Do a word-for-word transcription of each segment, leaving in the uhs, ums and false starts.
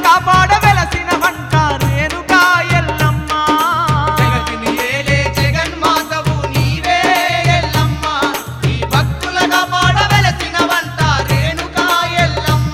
కాపాడ వెలసిన వంట రేణుకా ఎల్లమ్మ జగతిని ఏలే జగన్మాతవు నీవే ఎల్లమ్మ ఈ భక్తుల కాపాడ వెలసిన వంట రేణుకా ఎల్లమ్మ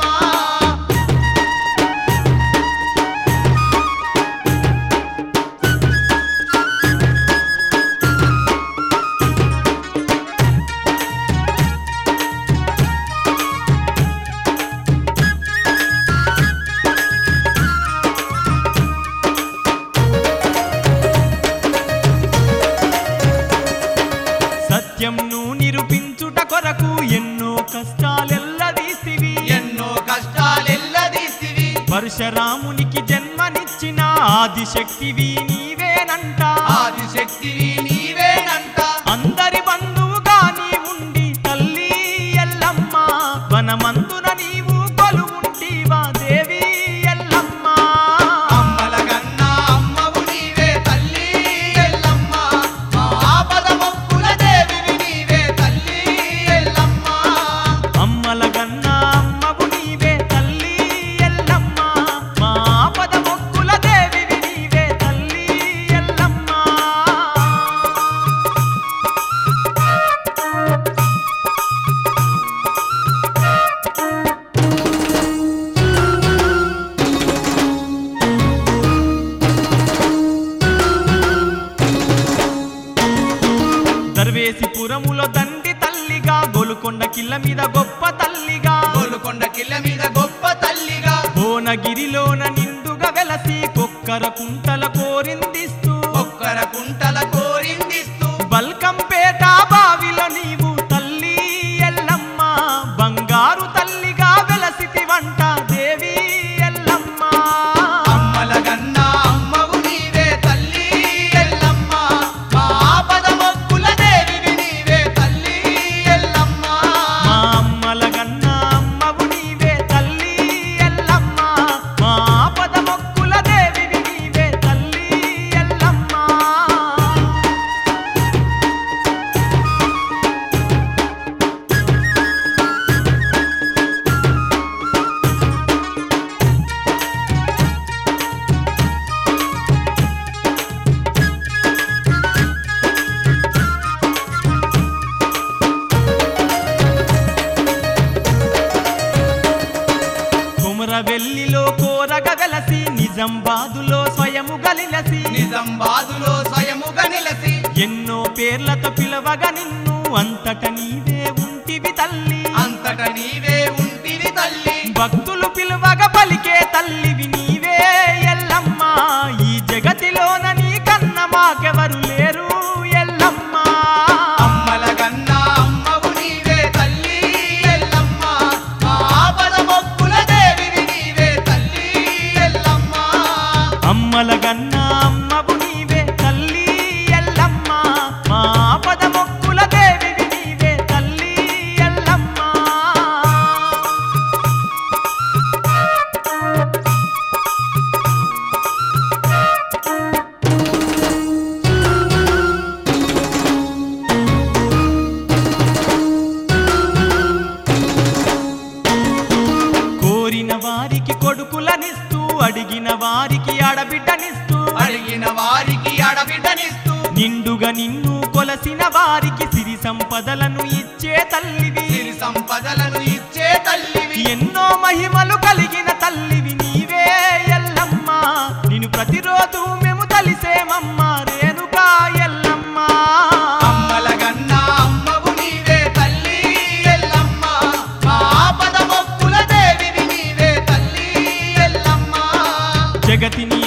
సత్యంను నిరూపించుట కొరకు ఎన్నో కష్టాలెల్లదీసివి ఎన్నో కష్టాలెల్లదీసివి పరశురామునికి జన్మనిచ్చిన ఆదిశక్తివి నీవేనంట ఆదిశక్తివి నీవేనంట అందరి బంధువుగా నీ ఉండి తల్లి ఎల్లమ్మ వనమందున నీవు కొలువుంటివా దేవి ఎల్లమ్మ అమ్మల గన్నా అమ్మవు నీవే తల్లి ఎల్లమ్మ మా ఆపద మొక్కుల దేవివి నీవే తల్లి ఎల్లమ్మ అమ్మల గన్నా అమ్మవు నీవే తల్లి ఎల్లమ్మ మా ఆపద మొక్కుల దేవివి నీవే తల్లి ఎల్లమ్మ దర్వేసిపురములో దండి తల్లిగా గోలుకొండ కిల్ల మీద గొప్ప తల్లిగా గోలుకొండ కిల్ల మీద గొప్ప తల్లిగా భువనగిరిలోన నిండుగా వెలసి కొక్కర కుంటల కోరిందిస్తూ ఒక్కర కుంటల కోరిందిస్తూ బల్కంపేట బావిలో నీవు తల్లి ఎల్లమ్మ బంగారు తల్లిగా వెలసితి వంట దేవి ఎల్లమ్మ అమ్మల గన్నా అమ్మవు నీవే తల్లి ఎల్లమ్మ మా ఆపద మొక్కుల దేవివి నీవే తల్లి ఎల్లమ్మ మా అమ్మల గన్నా అమ్మవు నీవే తల్లి ఎల్లమ్మ మా ఆపద మొక్కుల దేవివి నీవే తల్లి ఎల్లమ్మ కొమరవెల్లిలో కోరగ వెలసి నిజామాబాదులో స్వయము గలిలసి నిజామాబాదులో స్వయముగా నిలసి ఎన్నో పేర్లతో పిలవగా నిన్ను అంతట నీవే ఉంటివి తల్లి అంతట నీవే ఉంటివి తల్లి భక్తులు పిలువగా పలికే తల్లివి నీవే ఎల్లమ్మ ఈ జగతిలోన నీ కన్న మాకెవరు లేరు ఎల్లమ్మ అమ్మల గన్నా అమ్మవు నీవే తల్లి ఎల్లమ్మ మా ఆపద మొక్కుల దేవివి నీవే తల్లి ఎల్లమ్మ అమ్మల గన్నా అమ్మవు నీవే తల్లి ఎల్లమ్మ మా ఆపద మొక్కుల దేవివి నీవే తల్లి ఎల్లమ్మ కోరిన వారికి కొడుకులనిస్తూ అడిగిన వారికి ఆడబిడ్డనిస్తూ అడిగిన వారికి అడబిడ్డనిస్తూ నిండుగా నిన్ను కొలసిన వారికి సిరి సంపదలను ఇచ్చే తల్లివి సిరి సంపదలను ఇచ్చే తల్లివి ఎన్నో మహిమలు కలిగిన తల్లివి నీవే ఎల్లమ్మ నిన్ను ప్రతిరోజు మేము తలిసేమమ్మ రేణుకా ఎల్లమ్మ అమ్మల గన్నా అమ్మవు నీవే తల్లి ఎల్లమ్మ మా ఆపద మొక్కుల దేవివి నీవే తల్లి ఎల్లమ్మ జగతిని